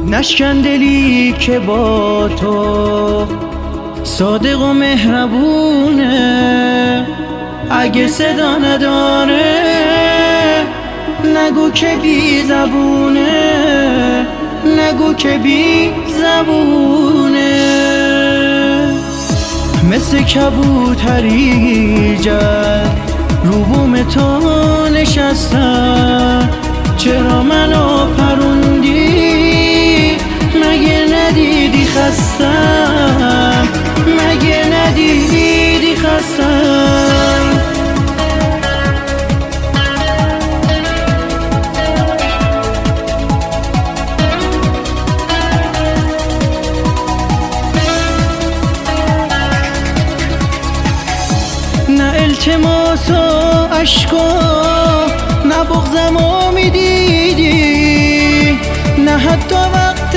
نشکن دلی که با تو صادق و مهربونه، اگه صدا نداره نگو که بی زبونه، نگو که بی زبونه. مثل کبوتری جد رو بوم تو نشستم، چرا منو پروندی؟ مگه ندیدی خستم؟ مگه ندیدی خستم؟ نه التماس و عشقا، نه بغضمو میدیدی، نه حتی وقت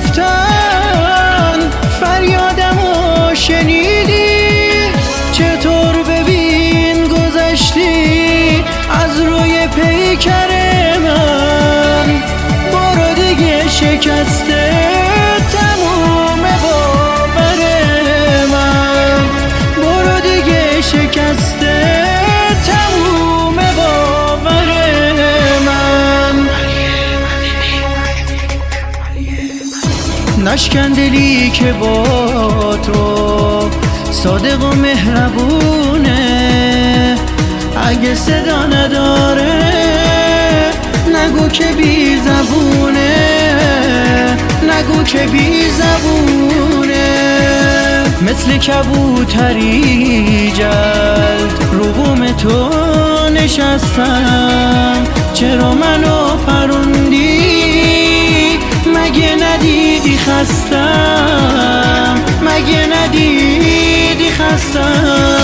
رفتن فریادمو شنیدی. چطور ببین گذشتی از روی پیکر من، برو دیگه شکسته تموم باور من، برو دیگه شکسته تموم باور من. نشکن دلی که با تو صادق و مهربونه، اگه صدا نداره نگو که بی زبونه، نگو که بی زبونه. مثل کبوتری جلد رو بوم تو نشستم، چرا منو پروندی؟ مگه ندیدی خستم؟ مگه ندیدی خستم؟